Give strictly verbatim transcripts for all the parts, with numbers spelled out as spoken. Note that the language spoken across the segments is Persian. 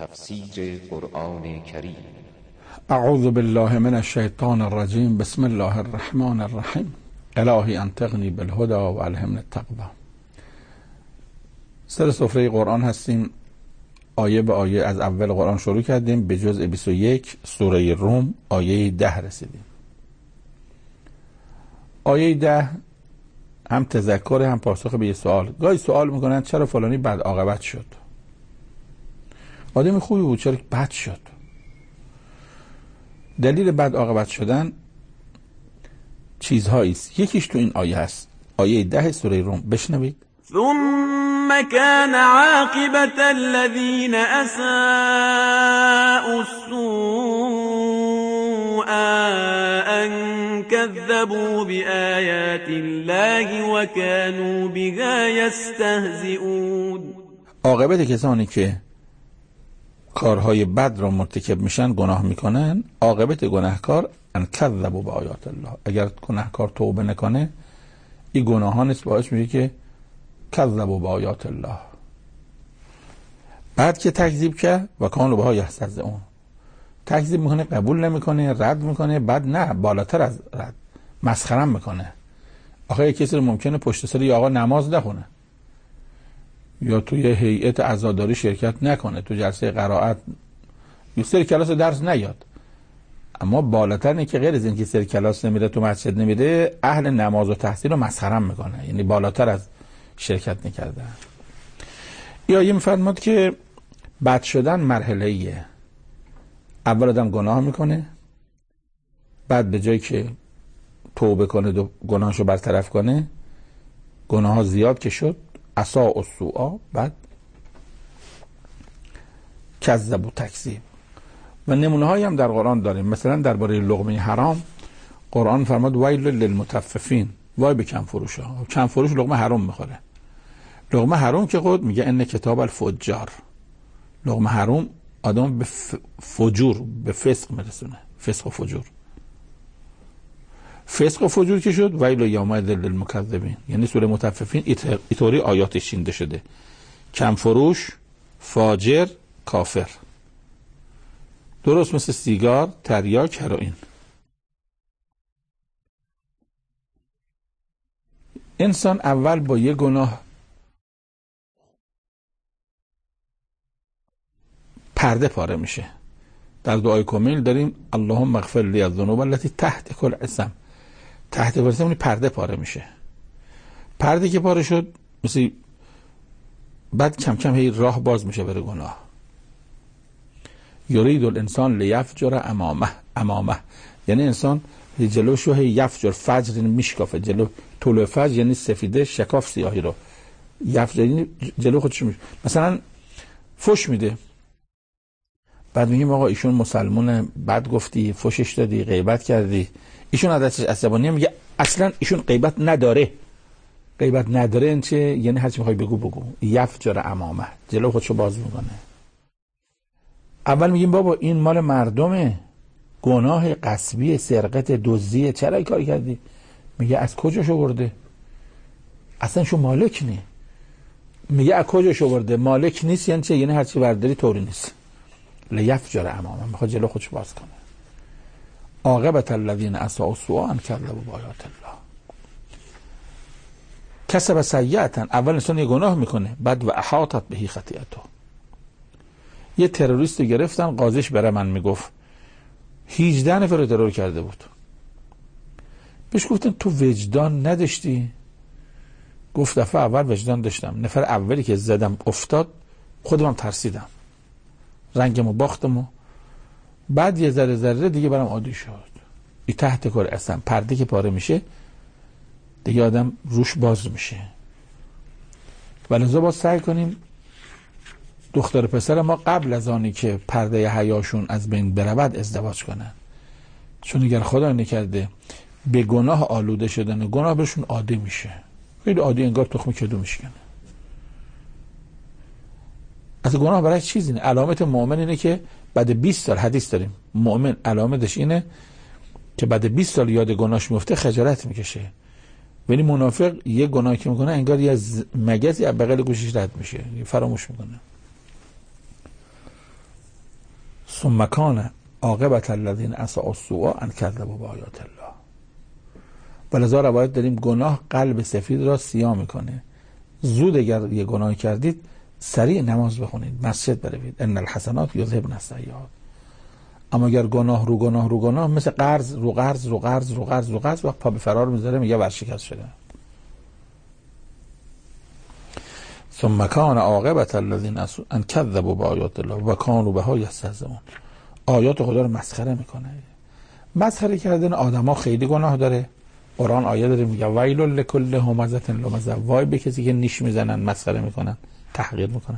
تفسیر قرآن کریم. اعوذ بالله من الشیطان الرجیم. بسم الله الرحمن الرحیم. الهی انطقنی بالهدى و الهمنی التقوی. سر سفره قرآن هستیم، آیه به آیه از اول قرآن شروع کردیم، به جزء بیست و یک سوره روم آیه ده رسیدیم. آیه ده هم تذکر هم پاسخ به یه سوال. گاهی سوال میکنن چرا فلانی بد عاقبت شد، آدم خوبی بود چرا بد شد؟ دلیل بد عاقبت شدن چیزهایی است، یکیش تو این آیه هست، آیه ده سوره روم. بشنوید. ثم كان عاقبة الذين أساءوا السوء أن كذبوا بآيات الله وكانوا بها يستهزئون. عاقبت کسانی که کارهای بد را مرتکب میشن، گناه میکنن، عاقبت گناهکار ان کذبوا بآیات الله. اگر گناهکار توبه نکنه، این گناهان است باعث میشه که کذبوا بآیات الله. بعد که تکذیب کرد و کانوا بها یستهزئون، تکذیب میکنه، قبول نمیکنه، رد میکنه، بعد نه بالاتر از رد مسخره میکنه. آخه یک کسی رو ممکنه پشت سر یه آقا نماز نخونه یا توی هیئت عزاداری شرکت نکنه، تو جلسه قرائت یا سر کلاس درس نیاد، اما بالاتر اینه که غیر از اینکه سر کلاس نمیره، تو مسجد نمیره، اهل نماز و تحصیل رو مسخره میکنه، یعنی بالاتر از شرکت نکرده. یا یه میفرماد که بد شدن مرحله ایه. اول آدم گناه میکنه، بعد به جایی که توبه کنه و گناهشو برطرف کنه، گناه ها زیاد که شد، اساء السوء، بعد کذب و تکذیب. و نمونه هایی هم در قرآن داریم. مثلا درباره لقمه حرام قرآن فرمود ویل للمطففین، وای به کم فروش ها. کم فروش لقمه حرام میخوره. لقمه حرام که خود میگه ان کتاب الفجار، لقمه حرام آدم به فجور، به فسق میرسونه، فسق و فجور. فسق و فجور که شد ویل یومئذ للمکذبین، یعنی سوره مطففین اینطوری آیاتش چینده شده: کم فروش، فاجر، کافر، درست مثل سیگار، تریاک، هروئین. انسان اول با یه گناه پرده پاره میشه. در دعای کمیل داریم اللهم اغفر لی الذنوب التي تحت کل اسم. تحت کل اسم پرده پاره میشه. پرده که پاره شد، مثل بعد کم کم هی راه باز میشه بره گناه. یرید الانسان لیفجر امامه، امامه یعنی انسان جلوش رو هی یفجر، فجر یعنی میشکافه، جلو طلوع فجر یعنی سفیده، شکاف سیاهی رو، یفجر یعنی جلو خودش میشه. مثلا فش میده، بعد میگیم آقا ایشون مسلمونه، بعد گفتی، فشش دادی، غیبت کردی. ایشون عادتش عصبانیه، میگه اصلا ایشون غیبت نداره. غیبت نداره این چه؟ یعنی هرچی میخوای بگو بگو. یفجر امامه، جلو خودشو باز میکنه. اول میگیم بابا این مال مردمه، گناه غصبی، سرقت، دزدی، چرا این کاری کردی؟ میگه از کجاش آورده؟ اصلا شو مالک نی. میگه از کجاش آورده؟ مالک نیست یعنی چه؟ یعنی هرچی برداری طوری نیست. لیفجر امامه، میخواد جلو خودش باز کنه. عاقبت الذین اساءوا السوء ان کذبوا بآیات الله. کسب سیئة، اول انسان یه گناه میکنه، بعد و احاطت به خطیئته. یه تروریست رو گرفتن، قاضیش بره من میگفت هجده نفر رو ترور کرده بود. بهش گفتن تو وجدان نداشتی؟ گفت دفعه اول وجدان داشتم، نفر اولی که زدم افتاد خودم ترسیدم، رنگمو باختمو، بعد یه ذره ذره دیگه برام عادی شد. این تحت کار اصلا پرده که پاره میشه دیگه آدم روش باز میشه. ولذا باید سعی کنیم دختر پسر ما قبل از آنی که پرده حیاشون از بین برود ازدواج کنن، چون اگر خدا نکرده به گناه آلوده شدن، گناه بهشون عادی میشه، خیلی عادی، انگار تخم کدو میشکنه. از گناه برای چیزی نه. علامت مؤمن اینه که بعد بیست سال، حدیث داریم، مؤمن علامتش اینه که بعد بیست سال یاد گناهش میفته خجالت میکشه. ولی منافق یه گناهی که میکنه انگار یه مگزی از بغل گوشش رد میشه، فراموش میکنه. ثم کان عاقبت الذین اساءوا السوء ان کذبوا بآیات الله. ولذا روایت داریم گناه قلب سفید را سیاه میکنه. زود اگر یه گناهی کردید سریع نماز بخونید، مسجد بروید، ان الحسنات یذهبن السیئات. اما اگر گناه رو گناه رو گناه، مثل قرض رو قرض رو قرض رو قرض رو قرض، وقت پا به فرار میذاره میگه ورشکست شده. ثم کان عاقبت الذین اساءوا ان کذبوا بآیات الله و کانوا بها یستهزئون. آیات خدا رو مسخره میکنه. مسخره کردن آدما خیلی گناه داره. قرآن آیه داره میگه ویل لکل همزة لمزة، وای به کسی که نیش میزنن، مسخره میکنن، تحقیر میکنن.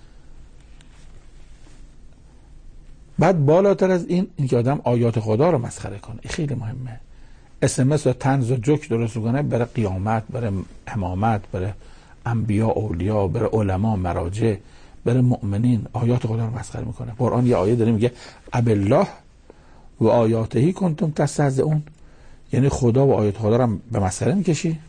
بعد بالاتر از این اینکه آدم آیات خدا رو مسخره کنه، این خیلی مهمه. اس ام اس و طنز و جوک درست کنه برای قیامت، برای امامت، برای انبیا اولیا، برای علما مراجع، برای مؤمنین آیات خدا رو مسخره میکنه. قرآن یه آیه داره میگه ابالله و آیاته کنتم تستهزئون، یعنی خدا و آیات خدا رو به مسخره میکشی.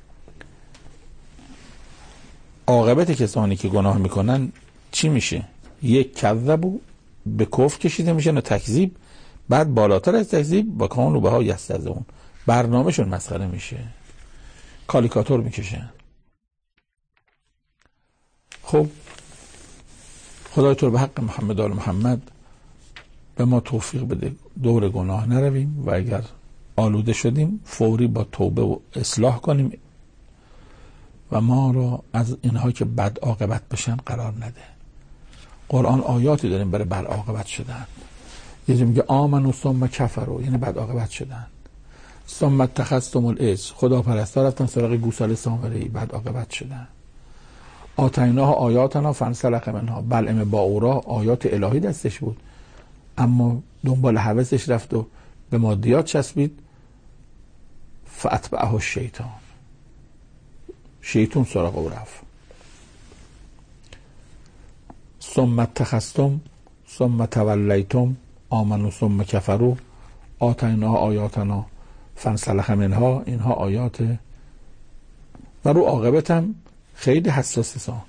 عاقبت کسانی که گناه میکنن چی میشه؟ یک کذبوا، به کفر کشیده میشن و تکذیب، بعد بالاتر از تکذیب با کانوا بها یستهزئون، برنامهشون مسخره میشه، کالیکاتور میکشن. خب خدای تو به حق محمد آل محمد به ما توفیق بده دور گناه نرویم و اگر آلوده شدیم فوری با توبه و اصلاح کنیم و ما رو از اینها که بد عاقبت بشن قرار نده. قرآن آیاتی داریم برای بد عاقبت شدن. یه جا میگه آمنوا ثم کفروا، یعنی بد عاقبت شدن. ثم اتخذتم العجل، خدا پرستا رفتن سراغ گوساله سامری، بد عاقبت شدن. آتیناها آیاتنا فانسلخ منها، بلعم باورا آیات الهی دستش بود اما دنبال هوسش رفت و به مادیات چسبید. فاتبعه الشیطان، شیطان سراغ او رفت. ثم اتخذتم ثم تولیتم آمنوا ثم کفروا آتیناها آیاتنا فانسلخ منها، اینها آیات و رو عاقبت هم خیلی حساس سان.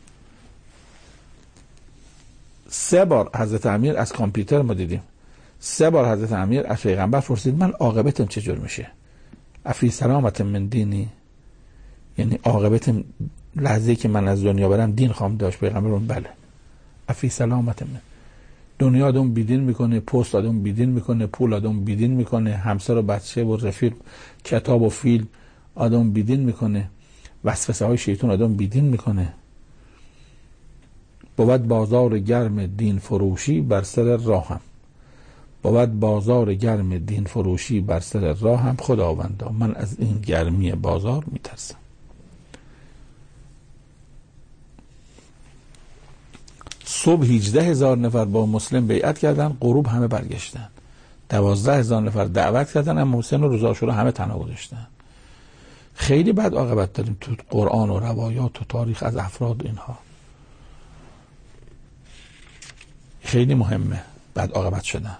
سه بار حضرت امیر از کامپیوتر ما دیدیم، سه بار حضرت امیر از پیغمبر پرسید من عاقبتم چجور میشه؟ افی سلامت من دینی، یعنی عاقبتم لحظه‌ای که من از دنیا برم دین خواهم داشت. پیغمبر بله. افی سلامت من، دنیا آدم بیدین میکنه، پست آدم بیدین میکنه، پول آدم بیدین میکنه، همسر و بچه و رفیق، کتاب و فیلم آدم بیدین میکنه، وسوسه های شیطان آدم بیدین میکنه. بود بازار گرم دین فروشی بر سر راهم، بود بازار گرم دین فروشی بر سر راهم، خداوندا من از این گرمی بازار میترسم. صبح هجده هزار نفر با مسلم بیعت کردن، غروب همه برگشتن. دوازده هزار نفر دعوت کردن اما حسین و رضا شورا همه تنها گذاشتن. خیلی بد عاقبت داریم تو قرآن و روایات و تاریخ از افراد اینها. خیلی مهمه بد عاقبت شدن.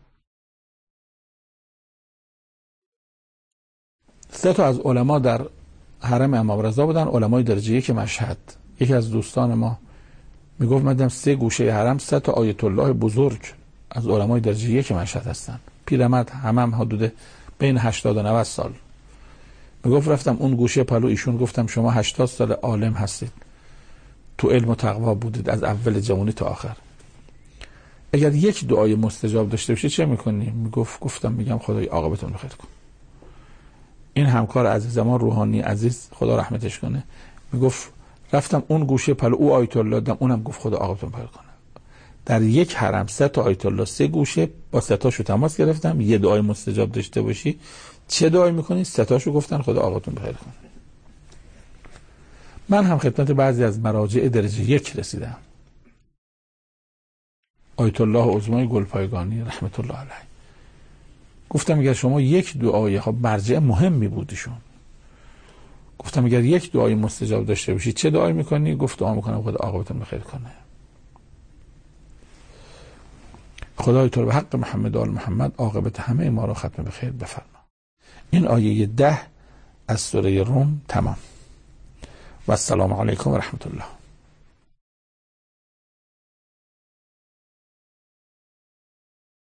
سه تا از علما در حرم امام رضا بودن، علمای درجه یک مشهد. یکی از دوستان ما میگفت من دیدم سه گوشه حرم سه تا آیت الله بزرگ از علمای درجه یک مشهد هستن. پیرمرد، همه هم حدود بین هشتاد و نود سال. میگفت رفتم اون گوشه پلو ایشون، گفتم شما هشتاد سال عالم هستید، تو علم و تقوا بودید از اول جوانی تا آخر، اگر یک دعای مستجاب داشته باشید چه میکنی؟ میگفت گفتم میگم خدای عاقبتون بخیر کن. این همکار عزیز ما روحانی عزیز خدا رحمتش کنه میگفت رفتم اون گوشه پلو او آیت الله دم، اونم گفت خدا عاقبتون بخیر کنه. در یک حرم سه تا آیت الله، سه گوشه، با سه تاشو تماس گرفتم. یه دعای مستجاب داشته باشی چه دعایی میکنی؟ سه تاشو گفتن خدا عاقبتون بخیر کنه. من هم خدمت بعضی از مراجع درجه یک رسیدم. آیت الله عظمای گلپایگانی رحمت الله علیه، گفتم اگر شما یک دعای، خب مرجع مهمی بودیشون، گفتم اگر یک دعای مستجاب داشته باشی چه دعایی میکنی؟ گفت دعا میکنم خدا عاقبتون بخیر کنه. خدای تو به حق محمد آل محمد عاقبت همه ما را ختم به خیر بفرما. این آیه ده از سوره روم تمام. و السلام علیکم و رحمت الله.